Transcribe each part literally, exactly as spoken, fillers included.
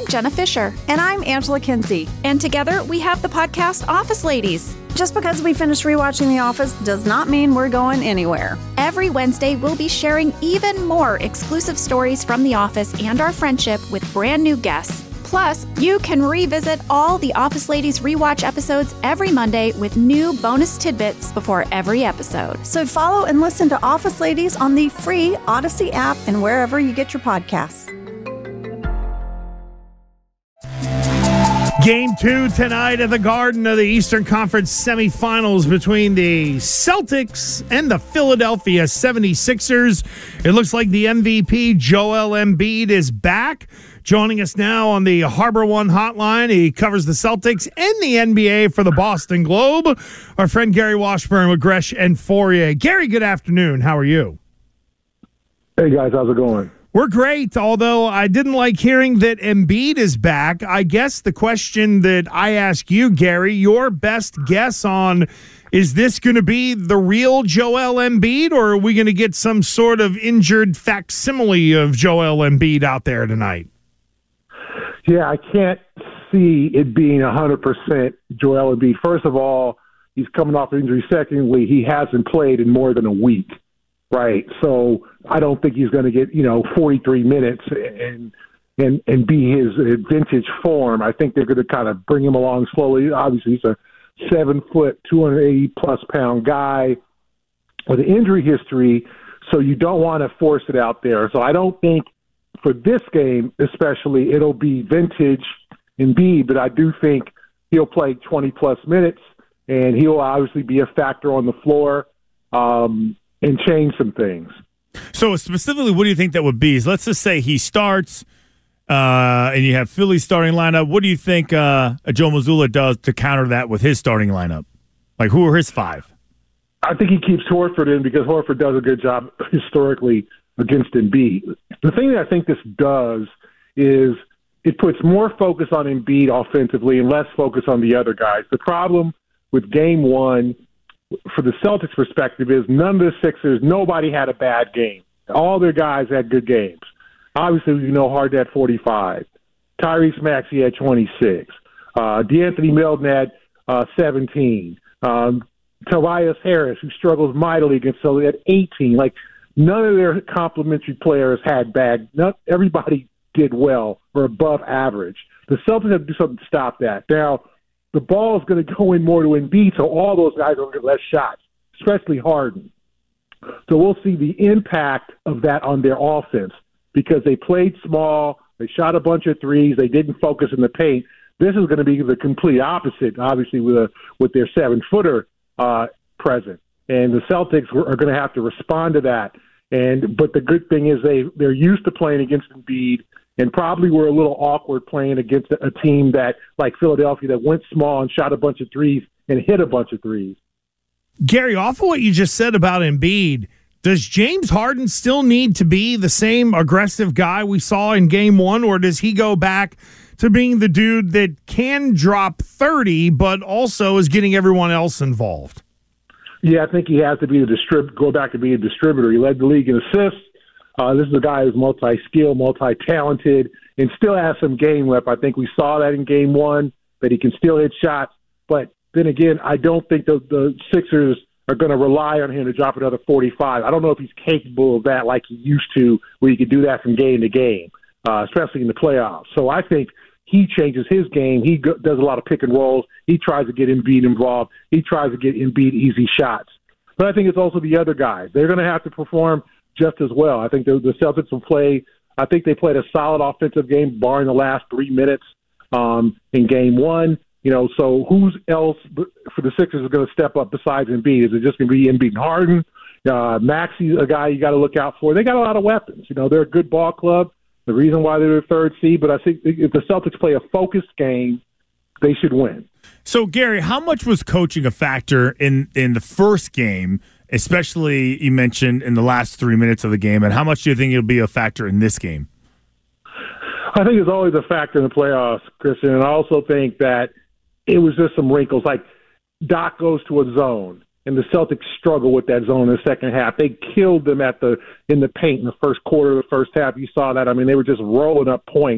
Jenna Fisher. And I'm Angela Kinsey. And together we have the podcast Office Ladies. Just because we finished rewatching The Office does not mean we're going anywhere. Every Wednesday, we'll be sharing even more exclusive stories from The Office and our friendship with brand new guests. Plus, you can revisit all the Office Ladies rewatch episodes every Monday with new bonus tidbits before every episode. So follow and listen to Office Ladies on the free Odyssey app and wherever you get your podcasts. Game two tonight at the Garden of the Eastern Conference semifinals between the Celtics and the Philadelphia seventy-sixers. It looks like the M V P, Joel Embiid, is back. Joining us now on the Harbor One hotline, he covers the Celtics and the N B A for the Boston Globe. Our friend Gary Washburn with Gresh and Fourier. Gary, good afternoon. How are you? Hey, guys. How's it going? We're great, although I didn't like hearing that Embiid is back. I guess the question that I ask you, Gary, your best guess on, is this going to be the real Joel Embiid, or are we going to get some sort of injured facsimile of Joel Embiid out there tonight? Yeah, I can't see it being one hundred percent Joel Embiid. First of all, he's coming off injury. Secondly, he hasn't played in more than a week. Right, so I don't think he's going to get, you know, forty-three minutes and and and be his vintage form. I think they're going to kind of bring him along slowly. Obviously, he's a seven foot, two hundred eighty plus pound guy with an injury history, so you don't want to force it out there. So I don't think for this game, especially, it'll be vintage Embiid, but I do think he'll play twenty plus minutes, and he'll obviously be a factor on the floor. Um, and change some things. So specifically, what do you think that would be? So let's just say he starts uh, and you have Philly's starting lineup. What do you think uh, Joe Mazzulla does to counter that with his starting lineup? Like, who are his five? I think he keeps Horford in because Horford does a good job historically against Embiid. The thing that I think this does is it puts more focus on Embiid offensively and less focus on the other guys. The problem with game one for the Celtics perspective is none of the Sixers, nobody had a bad game. All their guys had good games. Obviously, you know, Harden had forty-five. Tyrese Maxey had twenty-six. Uh, DeAnthony Melton had uh, seventeen. Um, Tobias Harris, who struggles mightily against Philly, had eighteen. Like, none of their complimentary players had bad. Not everybody did well or above average. The Celtics have to do something to stop that. Now, the ball is going to go in more to Embiid, so all those guys are going to get less shots, especially Harden. So we'll see the impact of that on their offense because they played small, they shot a bunch of threes, they didn't focus in the paint. This is going to be the complete opposite, obviously, with a with their seven-footer uh, present. And the Celtics are going to have to respond to that. And but the good thing is they they're used to playing against Embiid. And probably were a little awkward playing against a team that, like Philadelphia, that went small and shot a bunch of threes and hit a bunch of threes. Gary, off of what you just said about Embiid, does James Harden still need to be the same aggressive guy we saw in game one, or does he go back to being the dude that can drop thirty but also is getting everyone else involved? Yeah, I think he has to be the distrib- go back to be a distributor. He led the league in assists. Uh, this is a guy who's multi-skilled, multi-talented, and still has some game left. I think we saw that in game one, that he can still hit shots. But then again, I don't think the, the Sixers are going to rely on him to drop another forty-five. I don't know if he's capable of that like he used to, where he could do that from game to game, uh, especially in the playoffs. So I think he changes his game. He go- does a lot of pick and rolls. He tries to get Embiid involved. He tries to get Embiid easy shots. But I think it's also the other guys. They're going to have to perform just as well. I think the, the Celtics will play. I think they played a solid offensive game, barring the last three minutes um, in game one. You know, so who's else for the Sixers is going to step up besides Embiid? Is it just going to be Embiid and Harden? Uh, Maxey's a guy you got to look out for. They got a lot of weapons. You know, they're a good ball club. The reason why they're the third seed, but I think if the Celtics play a focused game, they should win. So, Gary, how much was coaching a factor in, in the first game, especially you mentioned in the last three minutes of the game, and how much do you think it'll be a factor in this game? I think it's always a factor in the playoffs, Christian, and I also think that it was just some wrinkles. Like Doc goes to a zone, and the Celtics struggle with that zone in the second half. They killed them at the in the paint in the first quarter of the first half. You saw that. I mean, they were just rolling up points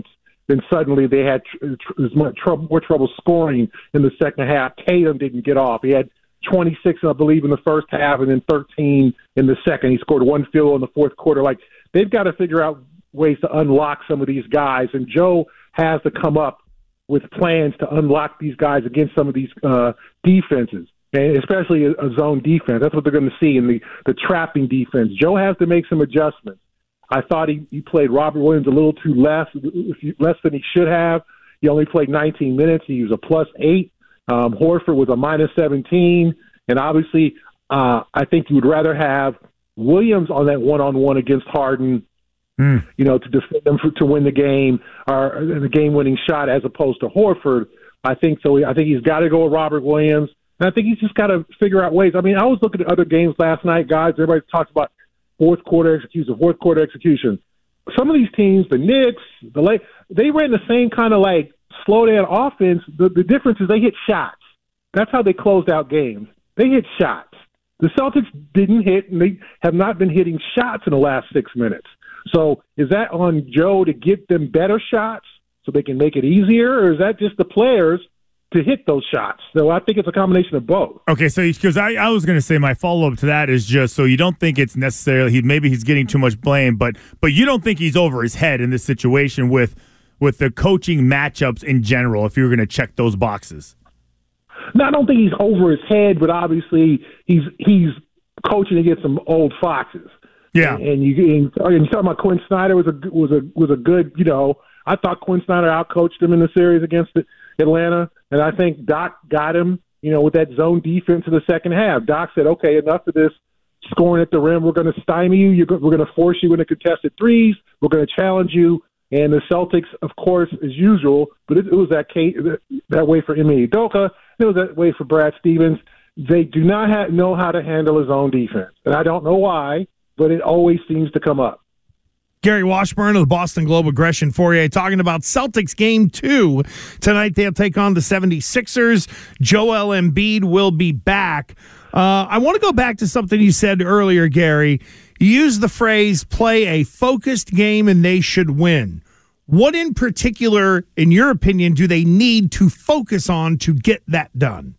then suddenly they had tr- tr- as much trouble, more trouble scoring in the second half. Tatum didn't get off. He had twenty-six, I believe, in the first half, and then thirteen in the second. He scored one field goal in the fourth quarter. Like, they've got to figure out ways to unlock some of these guys, and Joe has to come up with plans to unlock these guys against some of these uh, defenses, and especially a, a zone defense. That's what they're going to see in the, the trapping defense. Joe has to make some adjustments. I thought he, he played Robert Williams a little too less, less than he should have. He only played nineteen minutes. He was a plus eight. Um, Horford was a minus seventeen. And obviously, uh, I think you would rather have Williams on that one-on-one against Harden, mm. you know, to defend them for, to win the game or the game-winning shot as opposed to Horford. I think so. I think he's got to go with Robert Williams. And I think he's just got to figure out ways. I mean, I was looking at other games last night, guys. Everybody talks about fourth quarter execution, fourth quarter execution. Some of these teams, the Knicks, the Lake, they ran the same kind of like slow down offense. The, the difference is they hit shots. That's how they closed out games. They hit shots. The Celtics didn't hit, and they have not been hitting shots in the last six minutes. So is that on Joe to get them better shots so they can make it easier, or is that just the players to hit those shots? So I think it's a combination of both. Okay, so because I, I was going to say my follow-up to that is just so you don't think it's necessarily he maybe he's getting too much blame, but but you don't think he's over his head in this situation with with the coaching matchups in general if you were going to check those boxes. No, I don't think he's over his head, but obviously he's he's coaching against some old foxes. Yeah, and, and you and, and you talking about Quinn Snyder was a was a was a good you know I thought Quinn Snyder outcoached him in the series against Atlanta, and I think Doc got him you know with that zone defense in the second half. Doc said, okay, enough of this scoring at the rim. We're going to stymie you. You're, we're going to force you into contested threes. We're going to challenge you. And the Celtics, of course, as usual, but it, it was that case, that way for Ime Udoka. It was that way for Brad Stevens. They do not have, know how to handle his own defense. And I don't know why, but it always seems to come up. Gary Washburn of the Boston Globe, Aggression Fourier, talking about Celtics game two. Tonight they'll take on the seventy-sixers. Joel Embiid will be back. Uh, I want to go back to something you said earlier, Gary. You used the phrase, play a focused game and they should win. What in particular, in your opinion, do they need to focus on to get that done?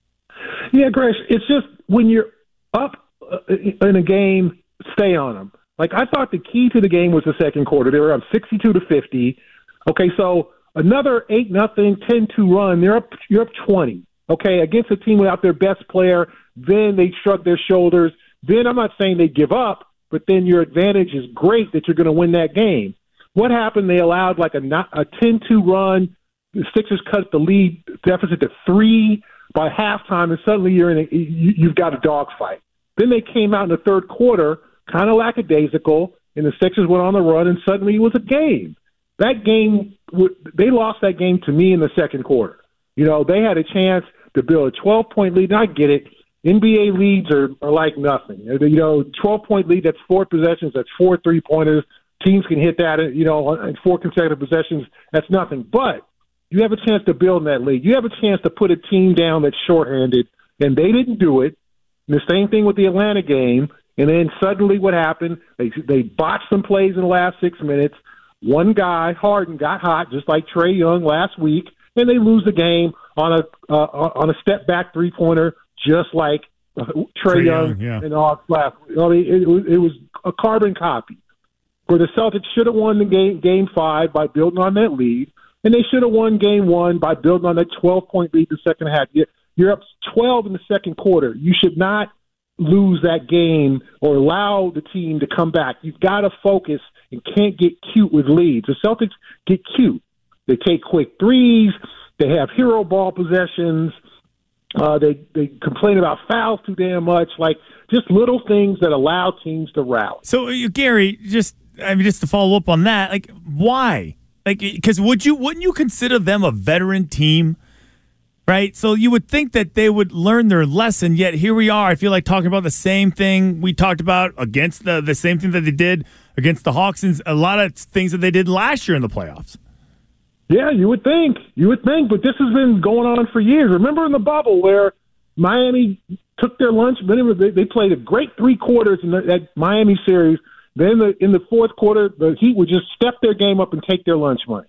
Yeah, Gresh, it's just when you're up in a game, stay on them. Like, I thought the key to the game was the second quarter. They were up sixty-two to fifty. Okay, so another eight nothing, ten two run, they're up, you're up twenty. Okay, against a team without their best player, then they shrug their shoulders. Then I'm not saying they give up, but then your advantage is great that you're going to win that game. What happened? They allowed like a a ten two run. The Sixers cut the lead deficit to three by halftime, and suddenly you're in a, you, you've got a dogfight. Then they came out in the third quarter, kind of lackadaisical, and the Sixers went on the run, and suddenly it was a game. That game, they lost that game to me in the second quarter. You know, they had a chance to build a twelve-point lead, and I get it. N B A leads are, are like nothing. You know, twelve-point lead, that's four possessions, that's four three-pointers. Teams can hit that, you know, in four consecutive possessions. That's nothing. But you have a chance to build in that lead. You have a chance to put a team down that's shorthanded, and they didn't do it. And the same thing with the Atlanta game. And then suddenly what happened, they they botched some plays in the last six minutes. One guy, Harden, got hot, just like Trae Young last week, and they lose the game on a uh, on a step-back three-pointer, just like uh, Trae Young, Young yeah. and Hawks last week. I mean, it, it was a carbon copy. Where the Celtics should have won the game, game five by building on that lead, and they should have won game one by building on that twelve-point lead in the second half. You're up twelve in the second quarter. You should not lose that game or allow the team to come back. You've got to focus and can't get cute with leads. The Celtics get cute. They take quick threes. They have hero ball possessions. Uh, they they complain about fouls too damn much. Like, just little things that allow teams to rally. So, uh, Gary, just I mean, just to follow up on that, like, why? Like, because would you wouldn't you consider them a veteran team? Right, so you would think that they would learn their lesson, yet here we are. I feel like talking about the same thing we talked about against the the same thing that they did against the Hawks and a lot of things that they did last year in the playoffs. Yeah, you would think. You would think, but this has been going on for years. Remember in the bubble where Miami took their lunch? They, they played a great three quarters in the, that Miami series. Then the, in the fourth quarter, the Heat would just step their game up and take their lunch money.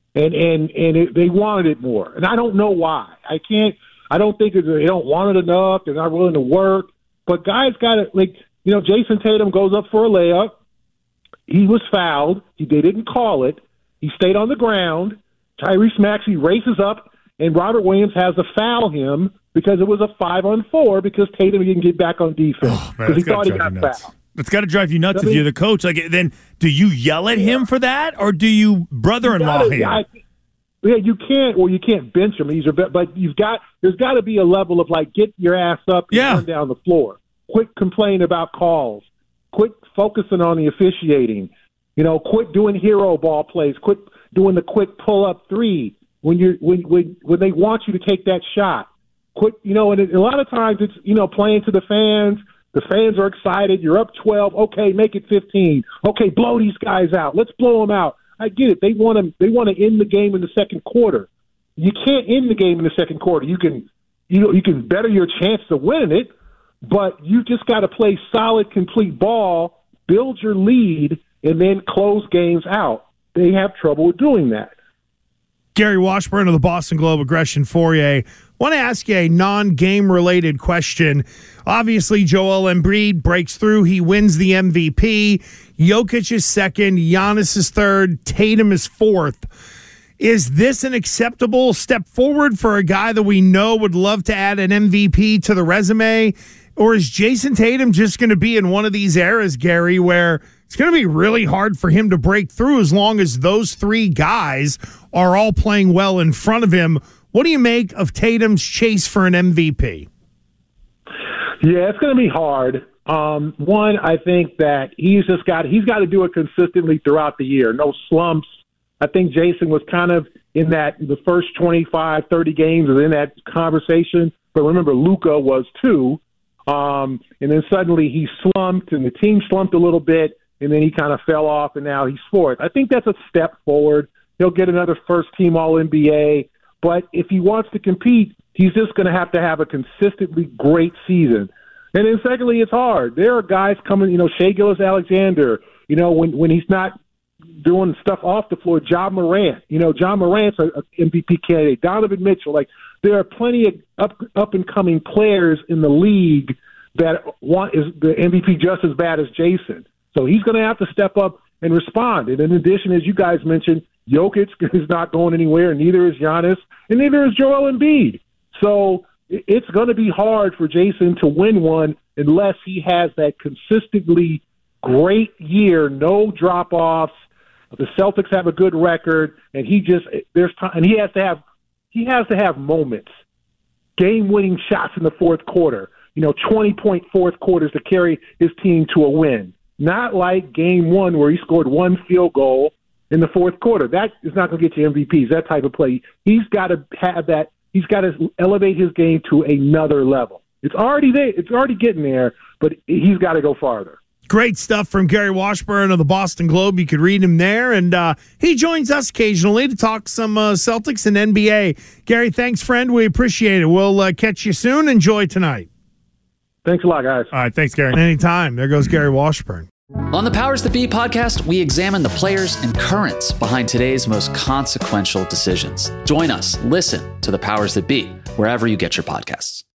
and and and it, they wanted it more, and I don't know why. I can't. I don't think it's, they don't want it enough. They're not willing to work. But guys got to, like, you know, Jason Tatum goes up for a layup. He was fouled. He, they didn't call it. He stayed on the ground. Tyrese Maxey races up, and Robert Williams has to foul him because it was a five on four because Tatum didn't get back on defense because oh, he thought he got fouled. It's got to drive you nuts I mean, if you're the coach. Like, then do you yell at him for that, or do you brother-in-law you gotta, him? I, Yeah, you can't, or you can't bench him. He's a, but you've got there's got to be a level of like get your ass up and yeah. run down the floor. Quit complaining about calls. Quit focusing on the officiating. You know, quit doing hero ball plays. Quit doing the quick pull up three when you when when when they want you to take that shot. Quit, you know, and it, a lot of times it's you know playing to the fans. The fans are excited. You're up twelve. Okay, make it fifteen. Okay, blow these guys out. Let's blow them out. I get it. They want to. They want to end the game in the second quarter. You can't end the game in the second quarter. You can, you know, you can better your chance of winning it, but you just got to play solid, complete ball, build your lead, and then close games out. They have trouble doing that. Gary Washburn of the Boston Globe, Aggression Fourier. Want to ask you a non-game related question. Obviously, Joel Embiid breaks through. He wins the M V P. Jokic is second. Giannis is third. Tatum is fourth. Is this an acceptable step forward for a guy that we know would love to add an M V P to the resume? Or is Jason Tatum just going to be in one of these eras, Gary, where it's going to be really hard for him to break through as long as those three guys are all playing well in front of him? What do you make of Tatum's chase for an M V P? Yeah, it's going to be hard. Um, one, I think that he's just got he's got to do it consistently throughout the year. No slumps. I think Jason was kind of in that the first twenty-five, thirty games was in that conversation. But remember, Luka was too. Um, and then suddenly he slumped, and the team slumped a little bit, and then he kind of fell off, and now he's fourth. I think that's a step forward. He'll get another first-team All N B A. But if he wants to compete, he's just going to have to have a consistently great season. And then secondly, it's hard. There are guys coming, you know, Shai Gilgeous-Alexander, you know, when, when he's not doing stuff off the floor, Ja Morant, you know, Ja Morant's an M V P candidate, Donovan Mitchell. Like, there are plenty of up, up-and-coming players in the league that want is the M V P just as bad as Jason. So he's going to have to step up and respond. And in addition, as you guys mentioned, Jokic is not going anywhere, and neither is Giannis, and neither is Joel Embiid. So it's going to be hard for Jason to win one unless he has that consistently great year, no drop-offs. The Celtics have a good record, and he just there's time, and he has to have he has to have moments, game-winning shots in the fourth quarter. You know, twenty-point fourth quarters to carry his team to a win. Not like game one where he scored one field goal in the fourth quarter. That is not going to get you M V Ps, that type of play. He's got to have that. He's got to elevate his game to another level. It's already there. It's already getting there, but he's got to go farther. Great stuff from Gary Washburn of the Boston Globe. You could read him there. And uh, he joins us occasionally to talk some uh, Celtics and N B A. Gary, thanks, friend. We appreciate it. We'll uh, catch you soon. Enjoy tonight. Thanks a lot, guys. All right, thanks, Gary. Anytime. There goes Gary Washburn. On the Powers That Be podcast, we examine the players and currents behind today's most consequential decisions. Join us. Listen to the Powers That Be wherever you get your podcasts.